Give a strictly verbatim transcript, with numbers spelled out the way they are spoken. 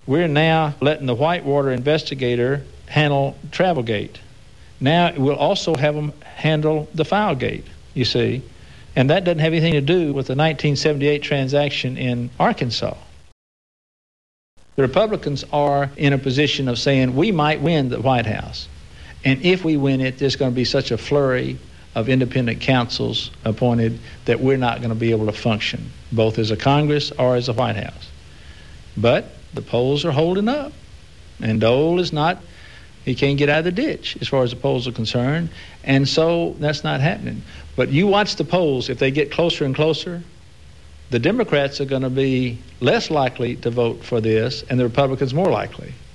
we're now letting the Whitewater investigator handle Travelgate. Now we'll also have them handle the Filegate, you see. And that doesn't have anything to do with the nineteen seventy-eight transaction in Arkansas. The Republicans are in a position of saying, we might win the White House. And if we win it, there's going to be such a flurry of independent counsels appointed that we're not going to be able to function, both as a Congress or as a White House. But the polls are holding up. And Dole is not, he can't get out of the ditch as far as the polls are concerned. And so that's not happening. But you watch the polls, if they get closer and closer, the Democrats are going to be less likely to vote for this and the Republicans more likely.